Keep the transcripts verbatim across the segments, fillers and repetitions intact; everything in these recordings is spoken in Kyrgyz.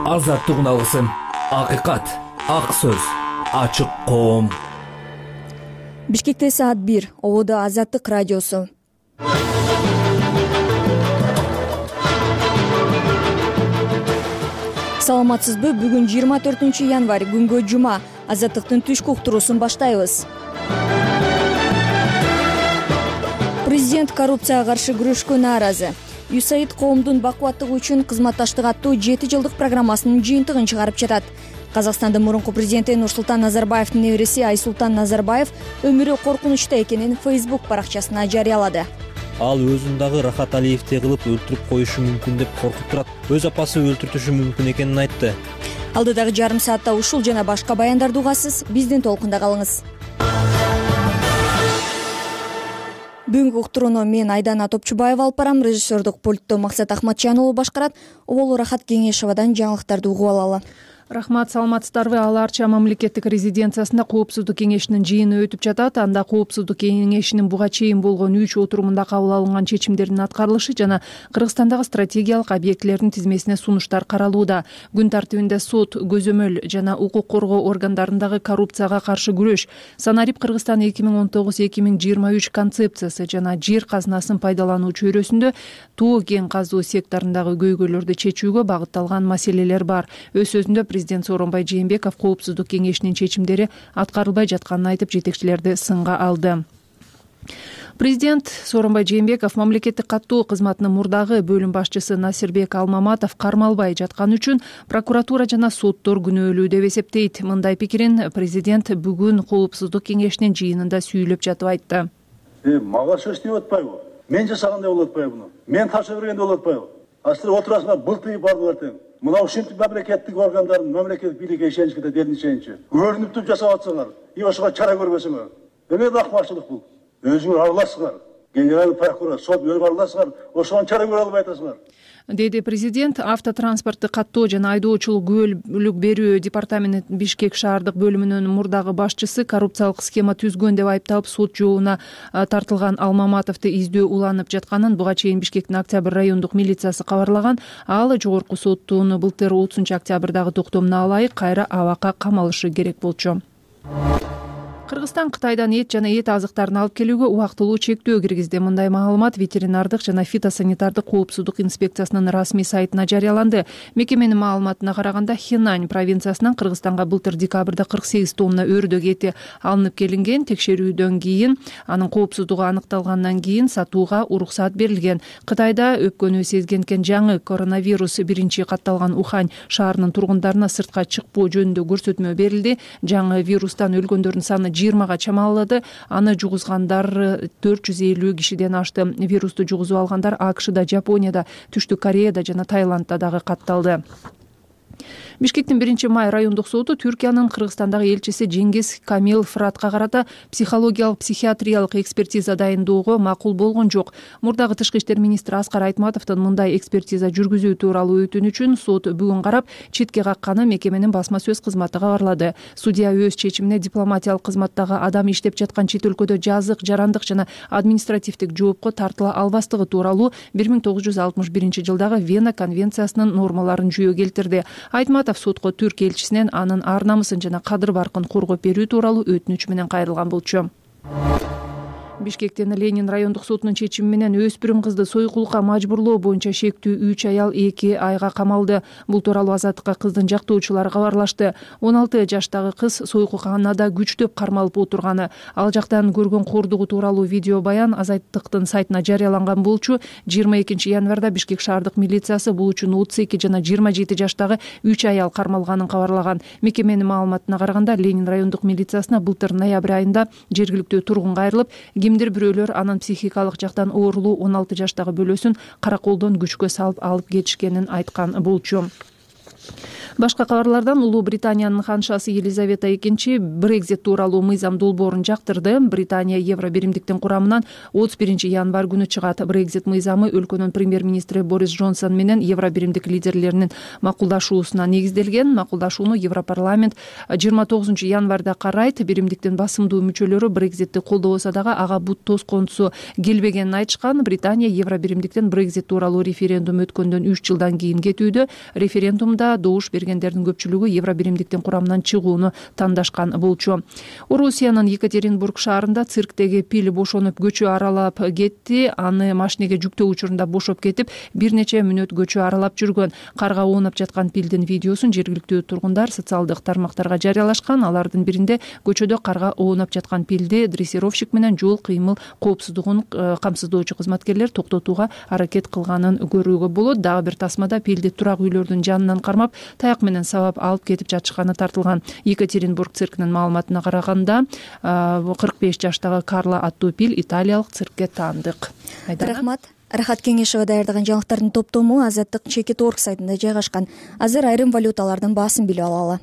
Азаттык алгысым, акыйкат, ак сөз, ачык коом. Бишкекте саат бир, ободо Азаттык радиосу. Саламатсызбы? Бүгүн жыйырма төртүнчү январь, күнгө жума. Азаттыктын түшкү уктуруусун баштайбыз. Президент коррупцияга каршы күрөшкө нааразы. ЮСАИД коомдун бакубаттыгы үчүн кызматташтык аттуу жети жылдык программасынын жыйынтыгын чыгарып жатат. Казакстандын мурунку президенти Нурсултан Назарбаевдин небереси Айсултан Назарбаев өмүрү коркунучта экенин Facebook баракчасына жарыялады. Ал өзүн дагы Рахат Алиевди кылып өлтүрүп коюшу мүмкүн деп коркуп турат. Өз апасы өлтүртүшү мүмкүн экенин айтты. Алдыдагы жарым саатта ушул жана башка баяндарды угасыз. Биздин толкунда калыңыз. Бүгүнкү уктурууну мен Айдана Топчубаева алып барам. Режиссердук пультту Максат Ахматжан уулу башкарат. Оболу Рахат Кеңешевадан жаңылыктарды угуп алалы. Рахмат, саламатсыздарбы? Ал Арча мамлекеттик резиденциясында коопсуздук кеңешинин жыйыны өтүп жатат. Анда коопсуздук кеңешинин буга чейин болгон үч отурумунда кабыл алынган чечимдердин аткарылышы жана Кыргызстандагы стратегиялык объектилердин тизмесине сунуштар каралууда. Күн тартибинде сот, көзөмөл жана укук коргоо органдарындагы коррупцияга каршы күрөш, Санарип Кыргызстан эки миң он тогуз эки миң жыйырма үч концепциясы жана жер казынасын пайдалануу чөйрөсүндө тоо кен казуу секторундагы көйгөйлөрдү чечүүгө багытталган маселелер бар. Өз сөзүндө президент Сооронбай Жээнбеков коопсуздук кеңешинин чечимдери аткарылбай жатканын айтып, жетекчилерди сынга алды. Президент Сооронбай Жээнбеков мамлекеттик каттоо кызматынын мурдагы бөлүм башчысы Насирбек Алмаматов кармалбай жатканы үчүн прокуратура жана соттор күнөөлүү деп эсептейт. Мындай пикирин президент бүгүн коопсуздук кеңешинин жыйынында сүйлөп жатып айтты. Мага сөзтүп атпайбы? Мен жасагандай болуп атпайбы буну? Мен тапшырып бергенде болуп атпайбы? Астыр отурасыңар былтый бардылар тең. Мына ушинтип мамлекеттик органдардын, мамлекеттик бийликке ишеничке дерин ишеничи. Көрүнүп туруп жасап атсаңар, и ошого чара көрбөсөңөр. Эмне акмарчылык бул? Өзүңөр араласыңар. Генерал прокурор, сот өзүңөр араласыңар, ошого чара көрө албай атасыңар. Деди президент. Автотранспортту каттоо жана айдоочулук күбөлүк берүү департамент Бишкек шаардык бөлүмүнүн мурдагы башчысы коррупциялык схема түзгөн деп айыпталып сот жообуна тартылган Алмаматовду издөө уланып жатканын буга чейин Бишкектин Октябрь райондук милициясы кабарлаган. Ал жогорку соттун былтыр отузунчу октябрдагы токтомуна ылайык кайра абакка камалышы керек болчу. Кыргызстан Кытайдан эт жана эт азыктарын алып келүүгө убактылуу чектөө киргизди. Мындай маалымат ветеринардык жана фитосанитардык коопсуздук инспекциясынын расмий сайтына жарыяланды. Мекеменин маалыматына караганда, Хинань провинциясынан Кыргызстанга былтыр декабрда кырк сегиз тонна өрдөк эти алынып келинген. Текшерүүдөн кийин, анын коопсуздугу аныкталгандан кийин сатууга уруксат берилген. Кытайда өпкөнү сезгенкен жаңы коронавирус биринчи катталган Ухань шаарынын тургундарына сыртка чыкпоо жөнүндө көрсөтмө берилди. Жаңы вирустан өлгөндөрдүн саны жыйырмага чамалады. Аны жугузгандар төрт жүз элүү кишиден ашты. Вирусту жугузуп алгандар АКШда, Жапонияда, Түштүк Кореяда жана Таиландда дагы катталды. Бишкектин биринчи май райондук соту Түркиянын Кыргызстандагы элчиси Жеңгиз Камил Фыратка карата психологиялык психиатриялык экспертиза дайындоого макул болгон жок. Мурдагы тышкы иштер министри Аскар Айтматовдун мындай экспертиза жүргүзүү тууралуу өтүнүчүн сот бүгүн карап, четке какканы мекеменин басма сөз кызматы кабарлады. Судья өз чечимине дипломатиялык кызматтагы адам иштеп жаткан чет өлкөдө жазык, жарандык жана административдик жоопко тартыла албастыгы тууралуу бир миң тогуз жүз алтымыш биринчи жылдагы Вена конвенциясынын нормаларын жүйө келтирди. Айтматов сотко Түркия элчисинен анын ар намысын жана кадыр баркын коргоп берүү тууралуу өтүнүч менен кайрылган болчу. Бишкектин Ленин райондук сотунун чечими менен өспүрүм кызды сойкулукка мажбурлоо боюнча шектүү үч аял эки айга камалды. Бул тууралуу Азаттыкка кыздын жактоочулары кабарлашты. он алты жаштагы кыз сойкуканада күчтөп кармалып отурганы, ал жактан көргөн кордугу тууралуу видео баян Азаттыктын сайтына жарыяланган болчу. жыйырма экинчи январда Бишкек шаардык милициясы бул үчүн отуз эки жана жыйырма жети жаштагы үч аял кармалганын кабарлаган. Мекеменин маалыматына караганда, Ленин райондук милициясына былтыр ноябрь айында жергиликтүү тургун кайрылып, кимдир бирөөлөр анын психикалык жактан оорулуу он алты жаштагы бөлөсүн караколдон күчкө салып алып кетишкенин айткан болчу. Башка кабарлардан Улуу Британиянын ханшасы Елизавета экинчи Брекзит тууралуу мыйзам долбоорун жактырды. Британия Евро биримдиктин курамынан отуз биринчи январь күнү чыгат. Брекзит мыйзамы өлкөнүн премьер-министри Борис Джонсон менен Евро биримдик лидерлеринин макулдашуусуна негизделген. Макулдашууну Европарламент жыйырма тогузунчу январда карайт. Биримдиктин басымдуу мүчөлөрү Брекзитти колдобосо дагы ага бут тоскоонтусу келбегенин айтышкан. Британия Евро биримдиктен Брекзит тууралуу референдум өткөндөн үч жылдан кийин кетүүдө. Референдумда добуш бергендердин көпчүлүгү Евро биримдиктин курамынан чыгууну тандашкан болчу. Орусиянын Екатеринбург шаарында цирктеги пил бошонуп көчө аралап кетти. Аны машинеге жүктөө учурунда бошоп кетип, бир нече мүнөт көчө аралап жүргөн. Карга оонап жаткан пилдин видеосун жергиликтүү тургундар социалдык тармактарга жарыялашкан. Алардын биринде көчөдө карга оонап жаткан пилди дрессировщик менен жол кыймыл коопсуздугун камсыздоочу кызматкерлер токтотууга аракет кылганын көрүүгө болот. Дагы бир тасмада пилди турак үйлөрдүн жанынан кармап, таяк менен сабап алып кетип жатышканы тартылган. Екатеринбург циркинин маалыматына караганда кырк беш жаштагы Карла аттуу пил италиялык циркке таандык. Рахмат. Рахат Кеңешова даярдаган жаңылыктардын топтому Азаттык чекит орг сайтында жайгашкан. Азыр айрым валюталардын баасын билип алалы.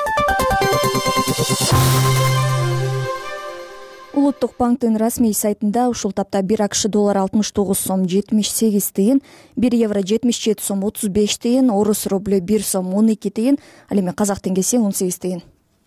Улуттук банктын расмий сайтында ушул тапта бир АКШ доллары алтымыш тогуз сом жетимиш сегиз тыйын, бир евро жетимиш жети сом отуз беш тыйын, орус рублю бир сом он эки тыйын, ал эми казак теңгеси он сегиз тыйын.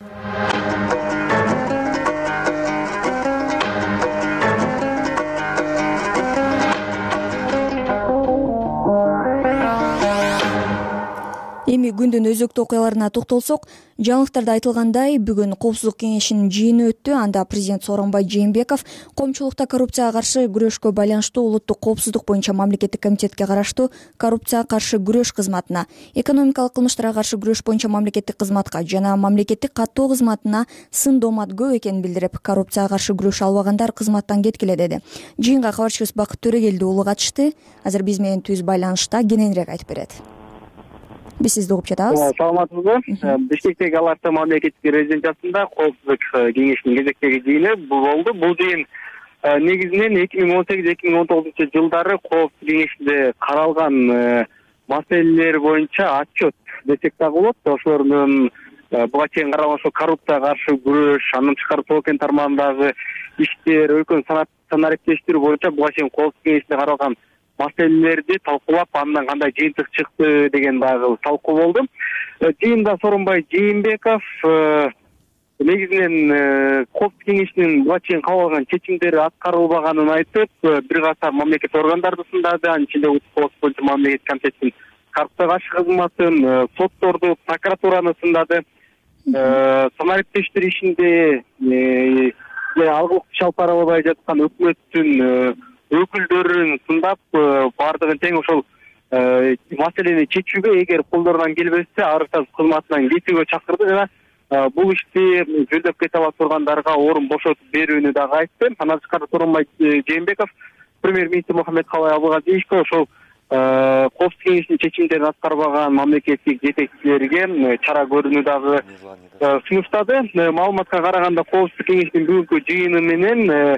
Эми күндүн өзөктүү окуяларына токтолсок, жаңылыктарда айтылгандай, бүгүн Коопсуздук кеңешинин жыйыны өттү. Анда президент Сооронбай Жээнбеков коомчулукта коррупцияга каршы күрөшкө байланыштуу улуттук коопсуздук боюнча мамлекеттик комитетке караштуу коррупцияга каршы күрөш кызматына, экономикалык кылмыштарга каршы күрөш боюнча мамлекеттик кызматка жана мамлекеттик каттоо кызматына сын доомат көп экенин билдирип, коррупцияга каршы күрөшө албагандар кызматтан кеткиле деди. Жыйынга кабарчыбыз Бакыт Төрөгелди уулу катышты. Азыр биз менен түз байланышта, кененирээк айтып берет. Биз сизди угуп жатабыз. Саламатсызбы? Бишкектеги Ал Арты мамлекеттик резиденциясында Коопсуздук кеңешинин кезектеги жыйыны болду. Бул жыйын негизинен эки миң он сегиз эки миң он тогузунчу жылдары Коопсуздук кеңешинде каралган маселелер боюнча отчет десек дагы болот. Ошолордун буга чейин каралган ошо коррупцияга каршы күрөш, анын тышкары токен тармагындагы иштер, өлкөнүн санариптештирүү боюнча буга чейин Коопсуздук кеңешинде каралган маселелерди талкуулап, андан кандай жыйынтык чыкты деген дагы талкуу болду. Жыйында Сооронбай Жээнбеков негизинен Коопсуздук кеңешинин буга чейин кабыл алган чечимдери аткарылбаганын айтып, бир катар мамлекеттик органдарды сындады. Анын ичинде Коопсуздук боюнча мамлекеттик комитеттин коррупцияга каршы кызматын, сотторду, прокуратураны сындады. Санариптештирүү ишинде алгылыкты чалп аралабай жаткан өкмөттүн өкүлдөрүн сындап, бардыгын тең ошол маселени чечүүгө, эгер колдорунан келбесе, арыз кызматынан кетүүгө чакырды жана бул ишти жөндөп кете ала тургандарга орун бошотуп берүүнү дагы айтты. Андан тышкары Сооронбай Жээнбеков премьер-министр Мухаммедкалай Абылгазиевге ошол Коопсуздук кеңешинин чечимдерин аткарбаган мамлекеттик жетекчилерге чара көрүүнү дагы сунуштады. Маалыматка караганда Коопсуздук кеңешинин бүгүнкү жыйыны менен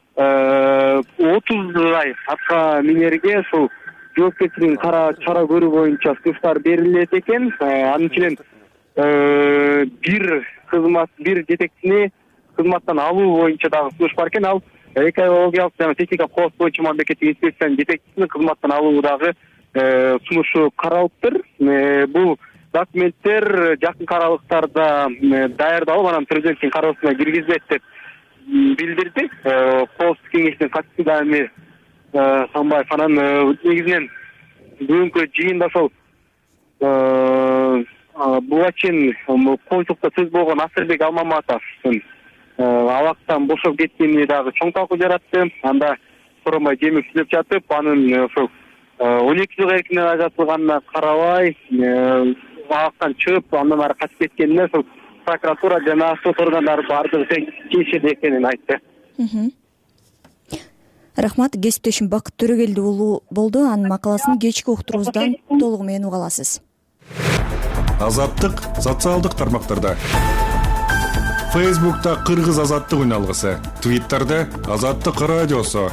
отуз ай атка минерге ушул жоопкерчилигин кара чара көрүү боюнча сунуштар берилет экен. Анын ичинен бир кызмат, бир жетекчини кызматтан алуу боюнча дагы сунуш бар экен. Ал экологиялык жана техникалык коопсуздук боюнча мамлекеттик инспекциянын жетекчисинин кызматтан алуу дагы сунушу каралыптыр. Бул документтер жакын аралыктарда даярдалып, анан президенттин кароосуна киргизилет деп билдирди. Коопсуздук кеңешинин катчысы Дамир Самбаев анан негизинен бүгүнкү жыйында ошол буга чейин коомчулукта сөз болгон Асырбек Алмаматовдун абактан бошоп кеткени дагы чоң талкуу жаратты. Анда Сооронбай Жээнбеков сүйлөп жатып, анын ошол он эки жылга эркинден ажатылганына карабай абактан чыгып, андан ары качып кеткенине ошол прокуратура жана сот органдары бардыгы тең келишет экенин айтты. Рахмат. Кесиптешим Бакыт Төрөгелди уулу болду. Анын макаласын кечки уктуруубуздан толугу менен уга аласыз. Азаттык социалдык тармактарда. Фейсбукта Кыргыз азаттык үн алгысы, Твиттерде Азаттык радиосу,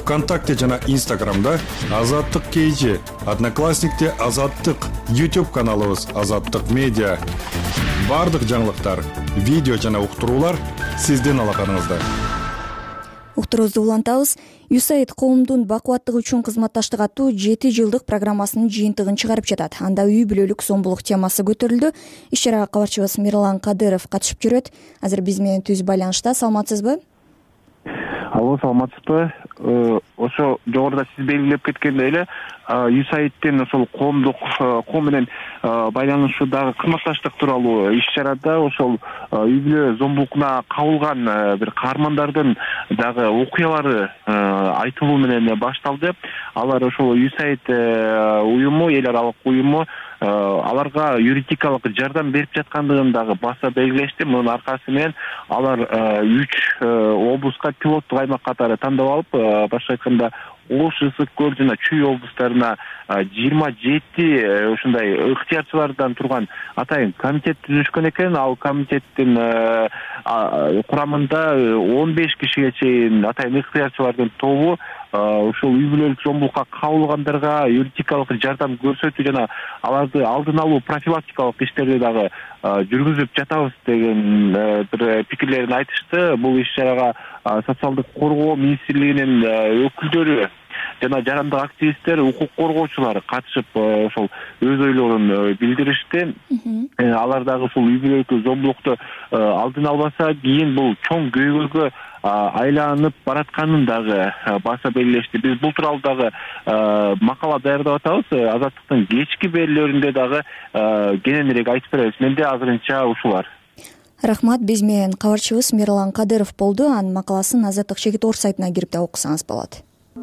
ВКонтакте жана Инстаграмда Азаттык Кейжи, Одноклассникте Азаттык, YouTube каналыбыз Азаттык Медиа. Бардык жаңылыктар, видео жана уктуруулар сиздин алаканыңызда. Уктуруубузду улантабыз. ю эс эй ай ди коомдун бакубаттыгы үчүн кызматташтык аттуу жети жылдык программасынын жыйынтыгын чыгарып жатат. Анда үй бүлөлүк зомбулук темасы көтөрүлдү. Иш чарага кабарчыбыз Мирлан Кадыров катышып жүрөт. Азыр биз менен түз байланышта. Саламатсызбы? Алло, саламатсызбы? Ошо жогоруда сиз белгилеп кеткендей эле ю эс эй ай дин ошол коомдук коом менен байланышуудагы кызматташтык тууралуу иш чарада ошол үй бүлө зомбулукуна кабылган бир каармандардын дагы окуялары айтылуу менен башталды. Алар ошол ю эс эй ай ди уюму, эл аралык уюму аларга юридикалык жардам берип жаткандыгын дагы баса белгилешти. Мунун аркасы менен алар үч облуска пилоттук аймак катары тандап алып, башка айтканда Ош, Ысык көл жана Чүй облустарына жыйырма жети ушундай ыктыярчылардан турган атайын комитет түзүшкөн экен. Ал комитеттин курамында он беш кишиге чейин атайын ыктыярчылардын тобу ушул үй бүлөлүк зомбулукка кабылгандарга юридикалык жардам көрсөтүү жана аларды алдын алуу профилактикалык иштерди дагы жүргүзүп жатабыз деген бир пикирлерин айтышты. Бул иш чарага социалдык коргоо министрлигинин өкүлдөрү жана жарандык активисттер, укук коргоочулар катышып ошол өз ойлорун билдиришти. Алар дагы ушул үй бүлөлүк зомбулукту алдын албаса, кийин бул чоң көйгөйгө айланып баратканын дагы баса белгилешти. Биз бул тууралуу дагы макала даярдап атабыз. Азаттыктын кечки берүүлөрүндө дагы кененирээк айтып беребиз. Менде азырынча ушулар. Рахмат. Биз менен кабарчыбыз Мирлан Кадыров болду. Анын макаласын Азаттык Чекит Орг сайтына кирип да окусаңыз болот.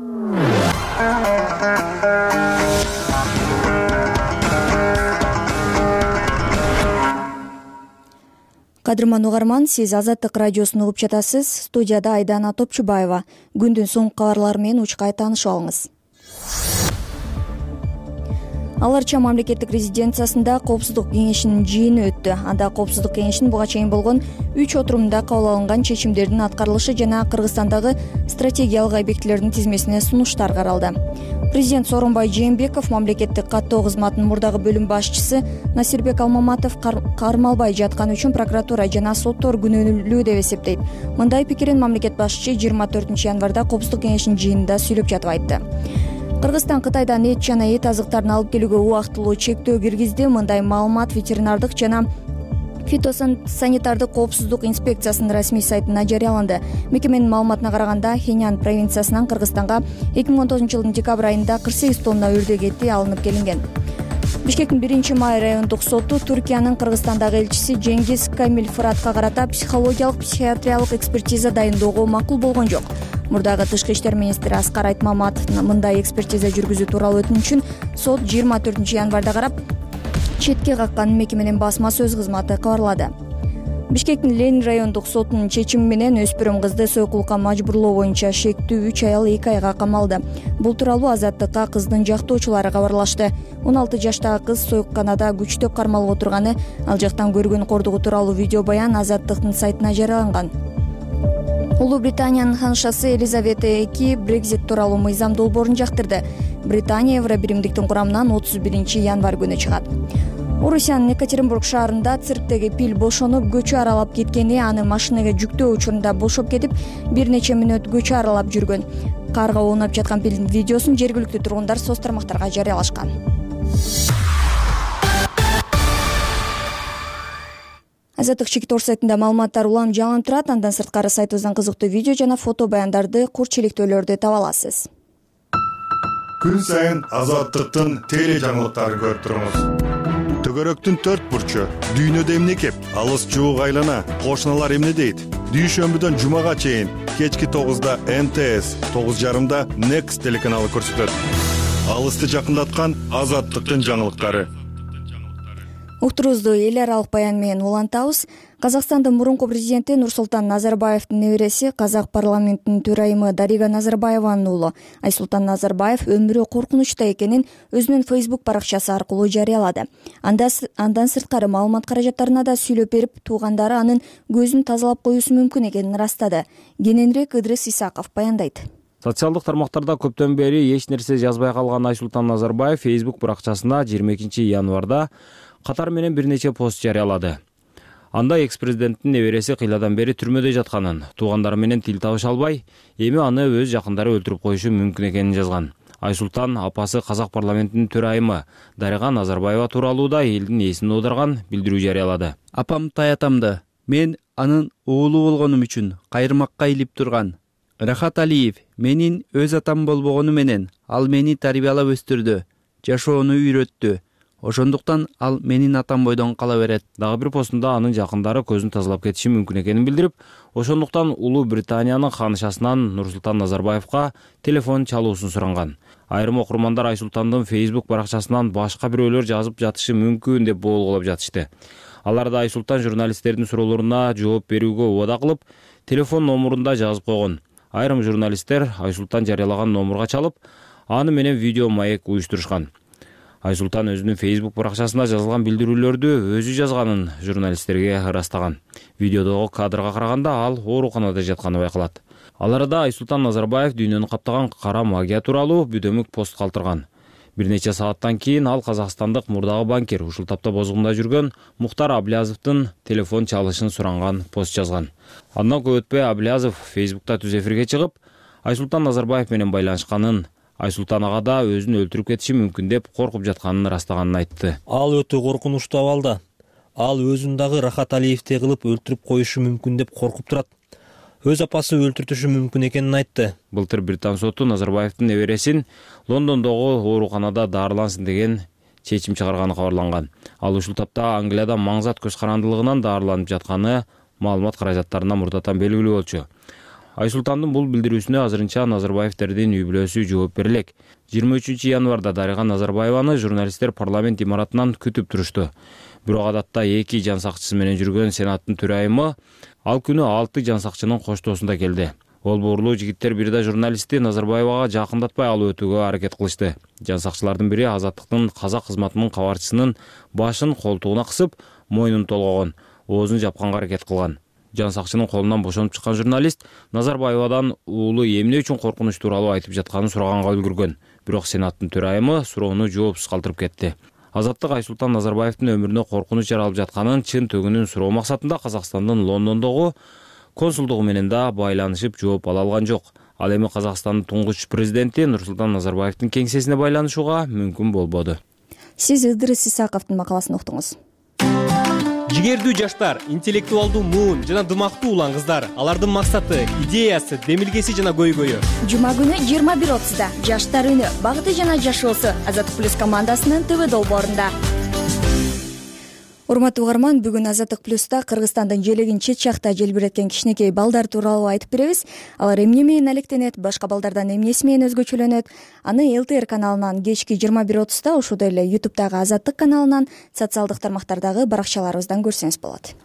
Кадырман угарман, сиз Азаттык радиосун угуп жатасыз. Студияда Айдана Топчубаева. Күндүн соңку кабарлары менен учкай таанышып алыңыз. Ал Арча мамлекеттик резиденциясында коопсуздук кеңешинин жыйыны өттү. Анда коопсуздук кеңешинин буга чейин болгон үч отурумда кабыл алынган чечимдердин аткарылышы жана Кыргызстандагы стратегиялык объектилердин тизмесине сунуштар каралды. Президент Сооронбай Жээнбеков мамлекеттик каттоо кызматынын мурдагы бөлүм башчысы Насирбек Алмаматов кармалбай жатканы үчүн прокуратура жана соттор күнөөлүү деп эсептейт. Мындай пикирин мамлекет башчысы жыйырма төртүнчү январда коопсуздук кеңешинин жыйынында сүйлөп жатып айтты. Кыргызстан Кытайдан эт жана эт азыктарын алып келүүгө убактылуу чектөө киргизди. Мындай маалымат ветеринардык жана фитосанитардык коопсуздук инспекциясынын расмий сайтына жарыяланды. Мекеменин маалыматына караганда, Хэнян провинциясынан Кыргызстанга эки миң он тогузунчу жылдын декабрь айында кырк сегиз тонна үрдек эти алынып келинген. Бишкектин биринчи май райондук соту Түркиянын Кыргызстандагы элчиси Жеңгиз Камилфыратка карата психологиялык психиатриялык экспертиза дайындоого макул болгон жок. Мурдагы тышкы иштер министри Аскар Айтмаматов мындай экспертиза жүргүзүү тууралуу өтүнүчүн сот жыйырма төртүнчү январда карап, четке какканын мекеменин басма сөз кызматы кабарлады. Бишкектин Ленин райондук сотунун чечими менен өспүрүм кызды сойкулукка мажбурлоо боюнча шектүү үч аял эки айга камалды. Бул тууралуу Азаттыкка кыздын жактоочулары кабарлашты. он алты жаштагы кыз сойкуканада күчтөк кармалып отурганы, ал жактан көргөн кордугу тууралуу видео баян Азаттыктын сайтына жарыяланган. Улуу Британиянын ханышасы Элизавета эки Брекзит тууралуу мыйзам долбоорун жактырды. Британия Евробиримдиктин курамынан отуз биринчи январь күнү чыгат. Орусиянын Екатеринбург шаарында цирктеги пил бошонуп, көчө аралап кеткени, аны машинага жүктөө учурунда бошоп кетип, бир нече мүнөт көчө аралап жүргөн. Карга оонап жаткан пилдин видеосун жергиликтүү тургундар соц тармактарга жарыялашкан. Азаттык Чекит Орг сайтында маалыматтар улам жаланып турат. Андан сырткары сайтыбыздан кызыктуу видео жана фото баяндарды, курч чилектөөлөрдү таба аласыз. Күн сайын Азаттыктын теле жаңылыктарын көрүп туруңуз. Төгөрөктүн төрт бурчу, дүйнөдө эмне кеп, алыс жуук айлана, кошуналар эмне дейт? Дүйшөмбүдөн жумага чейин кечки тогузда М Т С, тогуз жарымда Next телеканалы көрсөтөт. Алысты жакындаткан Азаттыктын жаңылыктары. Уктуруубузду эл аралык баян менен улантабыз. Казакстандын мурунку президенти Нурсултан Назарбаевдин небереси, казак парламентинин төрайымы Дарига Назарбаеванын уулу Айсултан Назарбаев өмүрү коркунучта экенин өзүнүн Facebook баракчасы аркылуу жарыялады. Андан сырткары маалымат каражаттарына да сүйлөп берип, туугандары анын көзүн тазалап коюусу мүмкүн экенин ырастады. Кененирээк Ыдрыс Исаков баяндайт. Социалдык тармактарда көптөн бери эч нерсе жазбай калган Айсултан Назарбаев Facebook баракчасына жыйырма экинчи январда катар менен бир нече пост жарыялады. Анда экс-президенттин небереси кыйладан бери түрмөдө жатканын, туугандары менен тил табыша албай, эми аны өз жакындары өлтүрүп коюшу мүмкүн экенин жазган. Айсултан апасы казак парламентинин төрайымы Дарига Назарбаева тууралуу да элдин эсин оодарган билдирүү жарыялады. Апам таятамды, мен анын уулу болгонум үчүн кайрымакка илип турган. Рахат Алиев менин өз атам болбогону менен ал мени тарбиялап өстүрдү, жашоону үйрөттү. Ошондуктан ал менин атам бойдон кала берет. Дагы бир постунда анын жакындары көзүн тазалап кетиши мүмкүн экенин билдирип, ошондуктан Улуу Британиянын ханышасынан Нурсултан Назарбаевка телефон чалуусун суранган. Айрым окурмандар Айсултандын Facebook баракчасынан башка бирөөлөр жазып жатышы мүмкүн деп болгулап жатышты. Алар да Айсултан журналисттердин суроолоруна жооп берүүгө убада кылып, телефон номурунда жазып койгон. Айрым журналисттер Айсултан жарыялаган номурга чалып, аны менен видео маек уюштурушкан. Айсултан өзүнүн Facebook баракчасына жазылган билдирүүлөрдү өзү жазганын журналисттерге ырастаган. Видеодогу кадрга караганда ал ооруканада жатканы байкалат. Ал арада Айсултан Назарбаев дүйнөнү каптаган кара магия тууралуу бүдөмүк пост калтырган. Бир нече сааттан кийин ал казакстандык мурдагы банкир, ушул тапта бозгунда жүргөн Мухтар Аблязовдун телефон чалышын суранган пост жазган. Андан көп өтпөй Аблязов Facebook'та түз эфирге чыгып, Айсултан Назарбаев менен байланышканын, Айсултан ага да өзүн өлтүрүп кетиши мүмкүн деп коркуп жатканын ырастаганын айтты. Ал өтө коркунучтуу абалда. Ал өзүн дагы Рахат Алиевти кылып өлтүрүп коюшу мүмкүн деп коркуп турат. Өз апасы өлтүртүшү мүмкүн экенин айтты. Былтыр Британ соту Назарбаевдин небересин Лондондогу ооруканада даарылансын деген чечим чыгарганы кабарланган. Ал ушул тапта Англияда маңзат көз карандылыгынан даарыланып жатканы маалымат каражаттарына мурдатан белгилүү болчу. Айсултандын бул билдирүүсүнө азырынча Назарбаевтердин үй бүлөсү жооп берелек. жыйырма үчүнчү январда Дарига Назарбаеваны журналисттер парламент имаратынан күтүп турушту. Бирок адатта эки жан сакчысы менен жүргөн Сенаттын төрайымы ал күнү алты жан сакчынын коштоосунда келди. Ол бурлуу жигиттер бир да журналистти Назарбаевага жакындатпай алып өтүүгө аракет кылышты. Жан сакчылардын бири Азаттыктын казак кызматынын кабарчысынын башын колтугуна кысып, мойнун толгогон, оозун жапканга аракет кылган. Жан сакчынын колунан бошонуп чыккан журналист Назарбаевадан уулу эмне үчүн коркунуч тууралуу айтып жатканын сураганга үлгүргөн. Бирок Сенаттын төрайымы суроону жоопсуз калтырып кетти. Азаттык Айсултан Назарбаевдин өмүрүнө коркунуч жаралып жатканын чын төгүнүн суроо максатында Казакстандын Лондондогу консулдугу менен да байланышып жооп ала алган жок. Ал эми Казакстандын туңгуч президенти Нурсултан Назарбаевдин кеңсесине байланышууга мүмкүн болбоду. Сиз Ыдырыс Исаковдун макаласын уктуңуз. Жигердүү жаштар, интеллектуалдуу муун жана дымактуу улан кыздар, алардын максаты, идеясы, демилгеси жана көйгөйү. Жума күнү жыйырма бир отузда Жаштар үнү, багыты жана жашоосу Азаттык плюс командасынын ТВ долбоорунда. Урматтуу угарман, бүгүн Азаттык плюста Кыргызстандын желегин чет жакта желбиреткен кичинекей балдар тууралуу айтып беребиз. Алар эмне менен алектенет, башка балдардан эмнеси менен өзгөчөлөнөт? Аны Эл Тэ Эр каналынан кечки жыйырма бир отузда, ошондой эле ютубтагы Азаттык каналынан, социалдык тармактардагы баракчаларыбыздан көрсөңүз болот.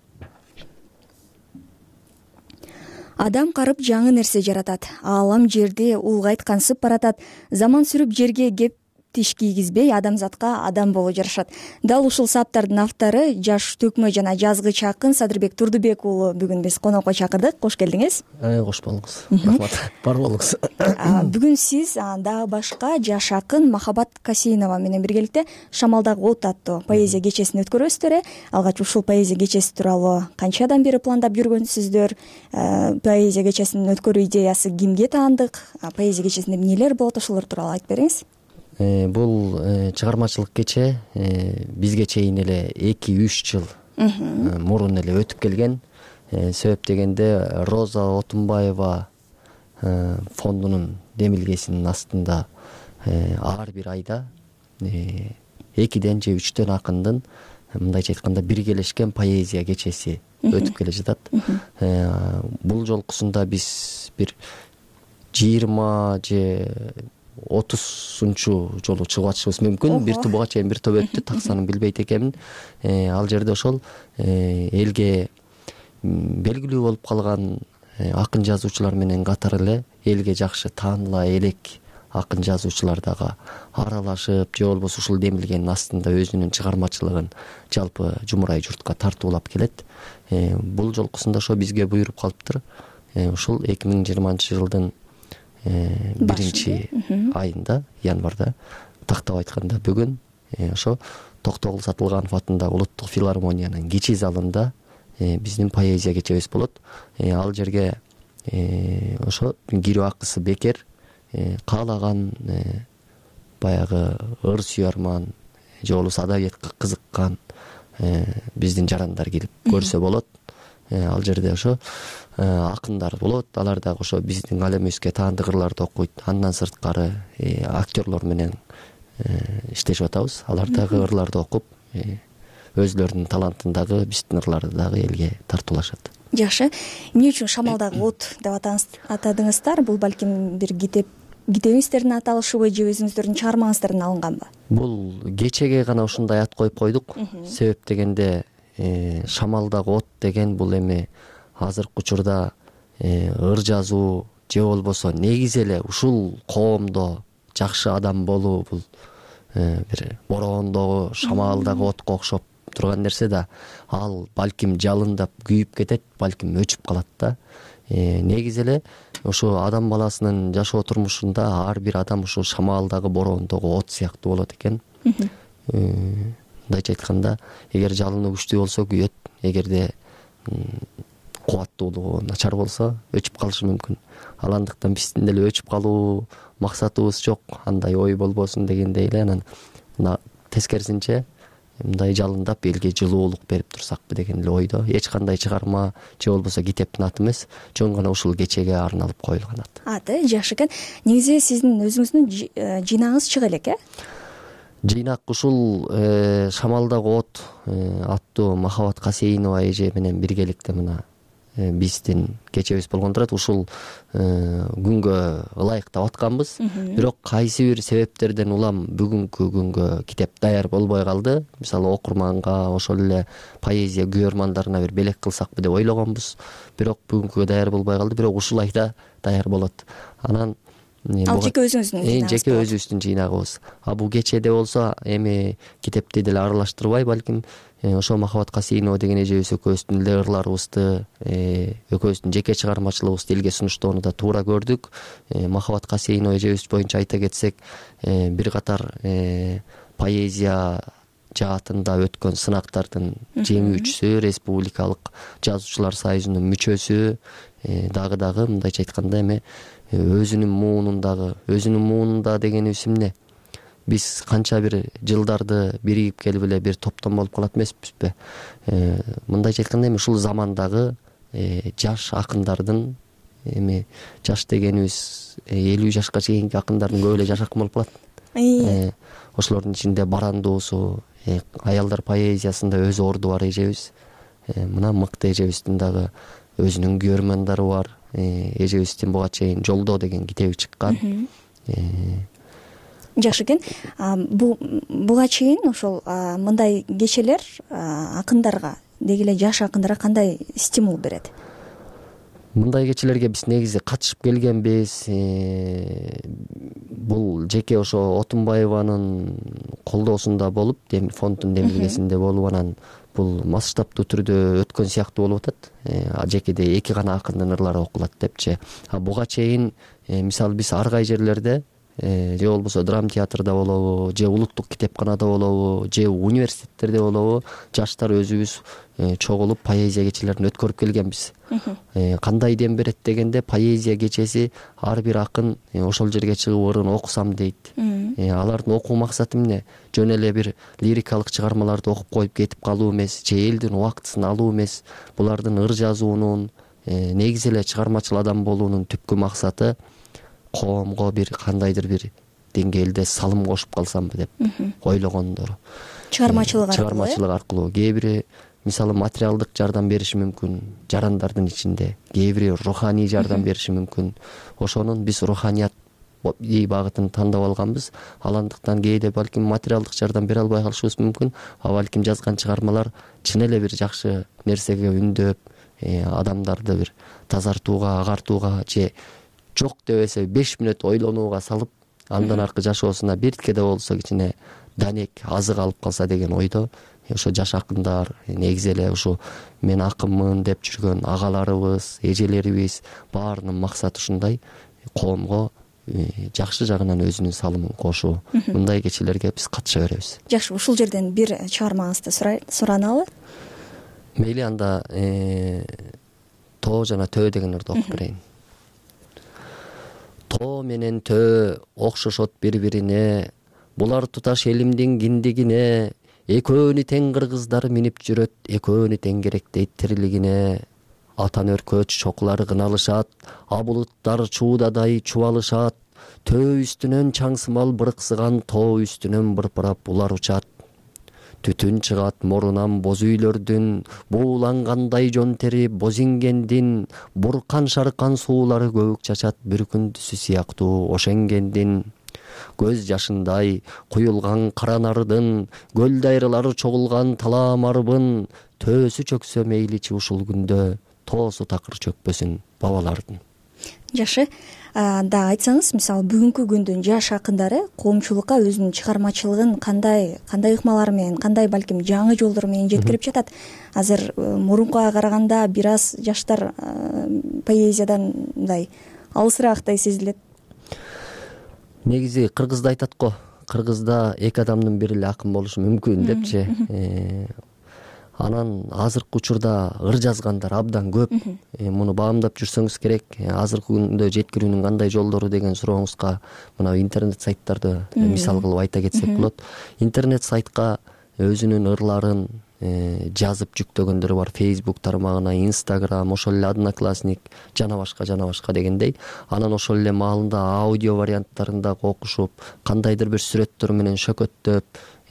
Адам карып жаңы нерсе жаратат. Аалам жерди улгайткансып баратат. Заман сүрүп жерге кеп тиш кийгизбей адамзатка адам болуп жарашат. Дал ушул саптардын автору жаш төкмө жана жазгыч акын Садырбек Турдубек уулу бүгүн биз конокко чакырдык. Кош келдиңиз. Кош болуңуз. Рахмат. Бар болуңуз. Бүгүн сиз дагы башка жаш акын Махабат Касейнова менен биргеликте Шамалдагы от аттуу поэзия кечесин өткөрөсүздөр. Алгач ушул поэзия кечеси тууралуу канчадан бери пландап жүргөнсүздөр? Поэзия кечесин өткөрүү идеясы кимге таандык? Поэзия кечесинде эмнелер болот? Ошолор тууралуу айтып бериңиз. Бул чыгармачылык кече бизге чейин эле эки үч жыл мурун эле өтүп келген. Себеп дегенде Роза Отунбаева фондунун демилгесинин астында ар бир айда экиден же үчтөн акындын, мындайча айтканда, биргелешкен поэзия кечеси өтүп келе жатат. Бул жолкусунда биз бир жыйырма же отузунчу жолу чыгып атышыбыз мүмкүн. Бир тубуга чейин бир топ өттү, таксанын билбейт экенмин. Ал жерде ошол элге белгилүү болуп калган акын жазуучулар менен катар эле элге жакшы тааныла элек акын жазуучулар дагы аралашып, же болбосо ушул демилгенин астында өзүнүн чыгармачылыгын жалпы жумурай журтка тартуулап келет. Бул жолкусунда ошо бизге буйруп калыптыр. Ушул эки миң жыйырманчы жылдын биринчи айында, январда, тактап айтканда бүгүн ошо Токтогул Сатылганов атындагы улуттук филармониянын кичи залында биздин поэзия кечебиз болот. Ал жерге ошо кирүү акысы бекер, каалаган баягы ыр сүйарман же болбосо адабиятка кызыккан биздин жарандар келип көрсө болот. Ал жерде ошо акындар болот, алар дагы ошо биздин алемибизге таандык ырларды окуйт. Андан сырткары актерлор менен иштешип атабыз. Алар дагы ырларды окуп, өзлөрүнүн талантын дагы, биздин ырларды дагы элге тартуулашат. Жакшы. Эмне үчүн Шамалдагы от деп атадыңыздар? Бул балким бир китеп китебиңиздердин аталышыбы же өзүңүздөрдүн чыгармаңыздардан алынганбы? Бул кечеге гана ушундай ат коюп койдук. Себеп дегенде Шамалдагы от деген бул эми азыркы учурда ыр жазуу же болбосо негизи эле ушул коомдо жакшы адам болуу бул бир бороондогу шамалдагы отко окшоп турган нерсе да, ал балким жалындап күйүп кетет, балким өчүп калат да. Негизи эле ошо адам баласынын жашоо турмушунда ар бир адам ушул шамалдагы бороондогу от сыяктуу болот экен. Мындайча айтканда, эгер жалыны күчтүү болсо күйөт, эгерде кубаттуулугу начар болсо өчүп калышы мүмкүн. Ал андыктан биздин деле өчүп калуу максатыбыз жок, андай ой болбосун дегендей эле. Анан тескерисинче мындай жалындап элге жылуулук берип турсакпы деген эле ойдо. Эч кандай чыгарма же болбосо китептин аты эмес, жөн гана ушул кечеге арналып коюлган ат. Аты жакшы экен. Негизи сиздин өзүңүздүн жыйнагыңыз чыга элек, э? Жыйнак ушул Шамалдагы от аттуу Махабат Касейинова эже менен биргеликте мына биздин кечебиз болгон турат. Ушул күнгө ылайыктап атканбыз. Бирок кайсы бир себептерден улам бүгүнкү күнгө китеп даяр болбой калды. Мисалы окурманга, ошол эле поэзия күйөрмандарына бир белек кылсакпы деп ойлогонбуз. Бирок бүгүнкүгө даяр болбой калды. Бирок ушул айда даяр болот. Анан ал жеке өзүңүздүн жыйнагыңыз. Жеке өзүбүздүн жыйнагыбыз. А бул кечеде болсо эми китепти деле аралаштырбай, балким ошо Махабат Касейинова деген эжебиз экөөбүздүн эле ырларыбызды, экөөбүздүн жеке чыгармачылыгыбызды элге сунуштоону да туура көрдүк. Махабат Касейинова эжебиз боюнча айта кетсек, бир катар поэзия жаатында өткөн сынактардын жеңүүчүсү, республикалык жазуучулар союзунун мүчөсү, дагы дагы мындайча айтканда эми өзүнүн муунундагы, өзүнүн муунунда дегенибиз эмне? Биз канча бир жылдарды биригип келип эле бир топтом болуп калат эмеспизби? Мындайча айтканда эми ушул замандагы жаш акындардын, эми жаш дегенибиз элүү жашка чейинки акындардын көп эле жаш акын болуп калат. Ошолордун ичинде барандуусу, аялдар поэзиясында өзү орду бар эжебиз. Мына мыкты эжебиздин дагы өзүнүн күйөрмандары бар. Эжебиздин буга чейин Жолдоо деген китеби чыккан. Жакшы экен. Буга чейин ошол мындай кечелер акындарга, деги эле жаш акындарга кандай стимул берет? Мындай кечелерге биз негизи катышып келгенбиз. Бул жеке ошо Отунбаеванын колдоосунда болуп, фонддун демилгесинде болуп, анан бул масштабтуу түрдө өткөн сыяктуу болуп атат. Жекеде эки гана акындын ырлары окулат депчи. А буга чейин мисалы биз ар кай жерлерде, же болбосо драм театрда болобу, же улуттук китепканада болобу, же университеттерде болобу, жаштар өзүбүз чогулуп поэзия кечелерин өткөрүп келгенбиз. Кандай дем берет дегенде, поэзия кечеси ар бир акын ошол жерге чыгып ырын окусам дейт. Алардын окуу максаты эмне? Жөн эле бир лирикалык чыгармаларды окуп коюп кетип калуу эмес, же элдин убактысын алуу эмес. Булардын ыр жазуунун, негизи эле чыгармачыл адам болуунун түпкү максаты коомго бир кандайдыр бир деңгээлде салым кошуп калсамбы деп ойлогондору. Чыгармачылык аркылуу. Чыгармачылык аркылуу. Кээ бири мисалы материалдык жардам бериши мүмкүн жарандардын ичинде, кээ бири руханий жардам бериши мүмкүн. Ошонун биз руханият багытын тандап алганбыз. Аландыктан кээде балким материалдык жардам бере албай калышыбыз мүмкүн, а балким жазган чыгармалар чын эле бир жакшы нерсеге үндөп, адамдарды бир тазартууга, агартууга же жок дебесе беш мүнөт ойлонууга салып, андан аркы жашоосуна биртке да болсо кичине данек, азык алып калса деген ойдо ошо жаш акындар, негизи эле ушу мен акынмын деп жүргөн агаларыбыз, эжелерибиз баарынын максаты ушундай. коомго жакшы жагынан өзүнүн салымын кошуу, мындай кечелерге биз катыша беребиз. Жакшы, ушул жерден бир чыгармаңызды сураналы. Мейли, анда тоо жана төө деген ырды окуп берейин. Тоо менен төө окшошот бири-бирине, булар туташ элимдин киндигине, экөөнү тең кыргыздар минип жүрөт, экөөнү тең керектейт тирилигине. Атан өркөч чокулары кыналышат, абулуттар чуудадай чубалышат, төө үстүнөн чаңсымал бырыксыган тоо үстүнөн бырпырап булар учат. Түтүн чыгат морунан боз үйлөрдүн, буулангандай жон тери бозингендин, буркан шаркан суулары көбүк чачат бир күндүсү сыяктуу ошенгендин. Көз жашындай куюлган кара нардын, көл дайрылары чогулган таламарбын, төөсү чөксө мейличи ушул күндө, тоосу такыр чөкпөсүн бабалардын. Жакшы, да айтсаңыз, мисалы бүгүнкү күндүн жаш акындары коомчулукка өзүнүн чыгармачылыгын кандай кандай ыкмалар менен, кандай балким жаңы жолдор менен жеткирип жатат? Азыр мурункуга караганда бир аз жаштар поэзиядан мындай алысыраактай сезилет. Негизи кыргызда айтат го, кыргызда эки адамдын бири эле акын болушу мүмкүн депчи. Анан азыркы учурда ыр жазгандар абдан көп. Муну баамдап жүрсөңүз керек. Азыркы күндө жеткирүүнүн кандай жолдору деген сурооңузга мына интернет сайттарды мисал кылып айта кетсек болот. Интернет сайтка өзүнүн ырларын жазып жүктөгөндөр бар. Facebook тармагына, Instagram, ошол эле Одноклассник, жана башка жана башка дегендей. Анан ошол эле маалында аудио варианттарында окушуп, кандайдыр бир сүрөттөр менен шөкөттөп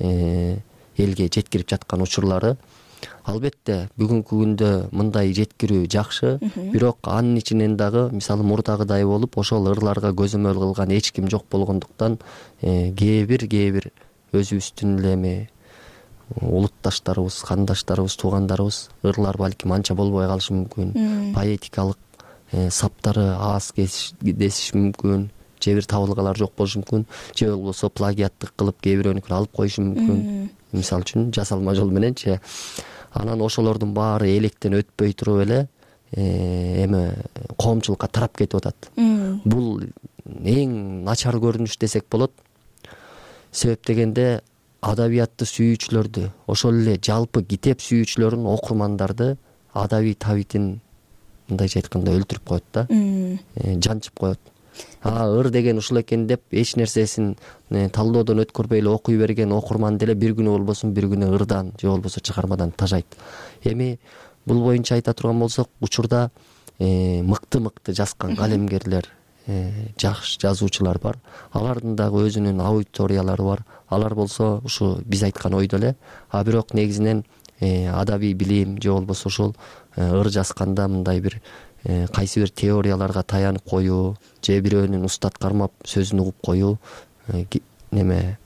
элге жеткирип жаткан учурлары. Албетте бүгүнкү күндө мындай жеткирүү жакшы, бирок анын ичинен дагы мисалы мурдагыдай болуп ошол ырларга көзөмөл кылган эч ким жок болгондуктан кээ бир кээ бир өзүбүздүн эле эми улутташтарыбыз, кандаштарыбыз, туугандарыбыз ырлар балким анча болбой калышы мүмкүн. Поэтикалык саптары аз десиш мүмкүн, же бир табылгалар жок болушу мүмкүн, же болбосо плагиаттык кылып кээ бирөөнүкүн алып коюшу мүмкүн. Мисалы үчүн жасалма жол мененчи. Анан ошолордун баары электен өтпөй туруп эле эми коомчулукка тарап кетип атат. Бул эң начар көрүнүш десек болот. Себеп дегенде адабиятты сүйүүчүлөрдү, ошол эле жалпы китеп сүйүүчүлөрүн, окурмандарды адабий табитин мындайча айтканда өлтүрүп коет да, жанчып коет. А ыр деген ушул экен деп эч нерсесин талдоодон өткөрбөй эле окуй берген окурман деле бир күнү болбосун бир күнү ырдан же болбосо чыгармадан тажайт. Эми бул боюнча айта турган болсок, учурда мыкты-мыкты жазган калемгерлер, жакшы жазуучулар бар. Алардын дагы өзүнүн аудиториялары бар. Алар болсо ушу биз айткан ойдо эле. А бирок негизинен адабий билим же болбосо ушул ыр жазганда мындай бир кайсы бир теорияларга таянып коюу, же бирөөнүн устат кармап сөзүн угуп коюу неме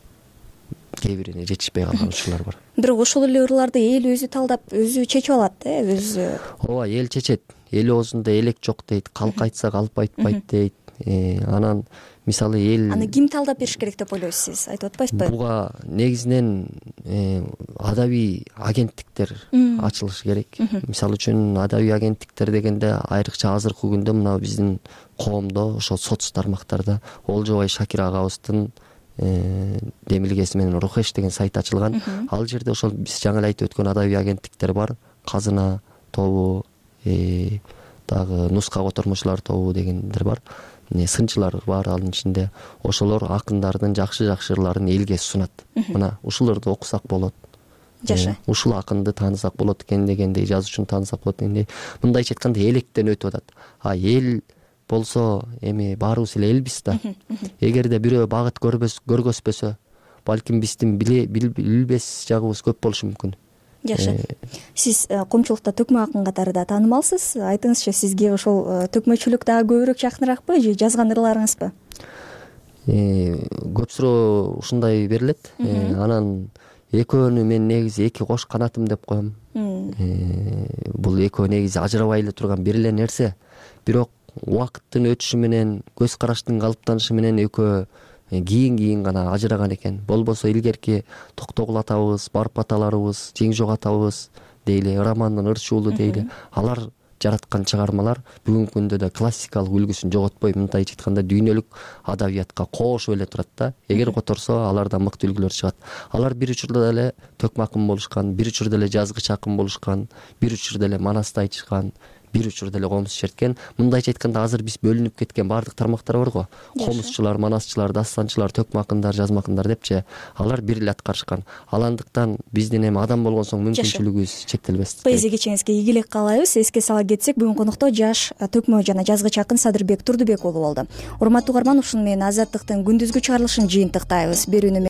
кээ бирине жетишпей калган учурлар бар. Бирок ошол эле ырларды эл өзү талдап, өзү чечип алат да, өзү. Ооба, эл чечет. Эл оозунда элек жок дейт, калк айтса калп айтпайт дейт. Анан мисалы эл Аны ким талдап бериш керек деп ойлойсуз сиз? Айтып атпайсызбы? Буга негизинен адабий агенттиктер ачылышы керек. Мисалы үчүн адабий агенттиктер дегенде айрыкча азыркы күндө мына биздин коомдо ошол соц тармактарда Олжобай Шакир агабыздын демилгеси менен Рухеш деген сайт ачылган. Ал жерде ошол биз жаңы эле айтып өткөн адабий агенттиктер бар. Казына тобу, дагы нуска котормочулар тобу дегендер бар. Сынчылар бар анын ичинде. Ошолор акындардын жакшы-жакшы ырларын элге сунат. Мына ушул ырды окусак болот. Жашы. Ушул акынды таанысак болот экен дегендей, жазуучуну таанысак болот дегендей. Мындайча айтканда электен өтүп атат. А эл болсо эми баарыбыз эле элбиз да. Эгерде бирөө багыт көргөзбөсө, балким биздин билбес жагыбыз көп болушу мүмкүн. Жакшы. Сиз коомчулукта төкмө акын катары да таанымалсыз. Айтыңызчы, сизге ошол төкмөчүлүк дагы көбүрөөк жакыныраакпы же жазган ырларыңызбы? Көп суроо ушундай берилет. Анан экөөнү мен негизи эки кош канатым деп коем. Бул экөө негизи ажырабай эле турган бир эле нерсе. Бирок убакыттын өтүшү менен, көз караштын калыптанышы менен экөө кийин-кийин гана ажыраган экен. Болбосо илгерки Токтогул атабыз, Барып аталарыбыз, Жеңжок атабыз дейли, Романдын ыр чуулу дейли, алар жараткан чыгармалар бүгүнкү күндө да классикалык үлгүсүн жоготпой, мындайча айтканда дүйнөлүк адабиятка кошуп эле турат да. Эгер которсо алардан мыкты үлгүлөр чыгат. Алар бир учурда деле төкмө акын болушкан, бир учурда эле жазгыч акын болушкан, бир учурда эле манасты айтышкан, бир учурда эле комуз черткен. Мындайча айтканда азыр биз бөлүнүп кеткен баардык тармактар бар го. Комузчулар, манасчылар, дастанчылар, төкмө акындар, жазма акындар депчи. Алар бир эле аткарышкан. Ал андыктан биздин эми адам болгон соң мүмкүнчүлүгүбүз чектелбес. Поэзия кечеңизге ийгилик каалайбыз. Эске сала кетсек, бүгүн конокто жаш төкмө жана жазгыч акын Садырбек Турдубек уулу болду. Урматтуу угарман, ушуну менен Азаттыктын күндүзгү чыгарылышын жыйынтыктайбыз. Берүүнү